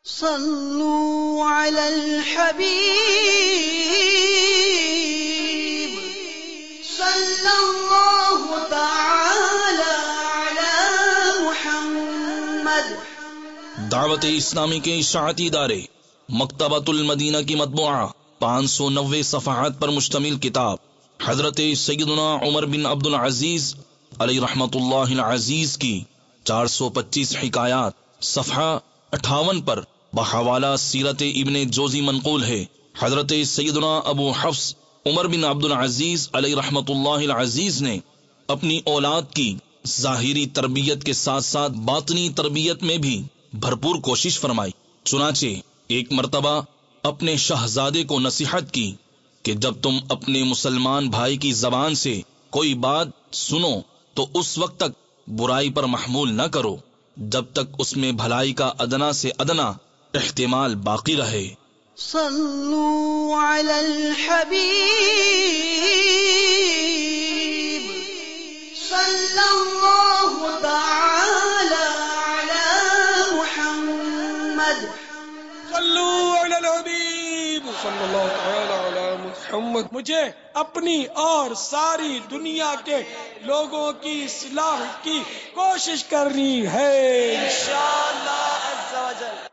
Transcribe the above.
صلوا على الحبيب صلى الله تعالى على محمد۔ دعوت اسلامی کے اشاعتی ادارے مکتبۃ المدینہ کی مطبوعہ 590 صفحات پر مشتمل کتاب حضرت سیدنا عمر بن عبد العزیز علیہ رحمت اللہ العزیز کی 425 حکایات صفحہ 58 پر بحوالہ سیرت ابن جوزی منقول ہے۔ حضرت سیدنا ابو حفص عمر بن عبد العزیز علیہ رحمت اللہ العزیز نے اپنی اولاد کی ظاہری تربیت کے ساتھ ساتھ باطنی تربیت میں بھی بھرپور کوشش فرمائی۔ چنانچہ ایک مرتبہ اپنے شہزادے کو نصیحت کی کہ جب تم اپنے مسلمان بھائی کی زبان سے کوئی بات سنو تو اس وقت تک برائی پر محمول نہ کرو جب تک اس میں بھلائی کا ادنا سے ادنا احتمال باقی رہے۔ صلوا علی الحبیب صلی اللہ تعالی علی محمد۔ صلوا علی الحبیب صلی اللہ تعالی علی محمد۔ مجھے اپنی اور ساری دنیا کے لوگوں کی اصلاح کی کوشش کرنی ہے انشاءاللہ عز و جل۔